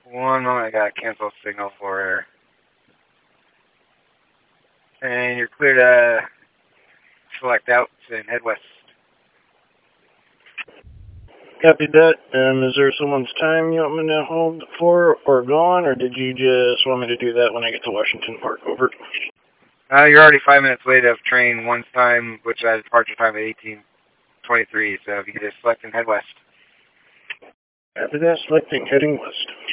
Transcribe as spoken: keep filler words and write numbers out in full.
One moment, I got a cancel signal for her. And you're clear to select out and head west. Copy that. And is there someone's time you want me to hold for or gone, or did you just want me to do that when I get to Washington Park? Over. Uh, you're already five minutes late of train one's time, which has departure time at eighteen twenty-three, so if you could just select and head west. After that, selecting heading west.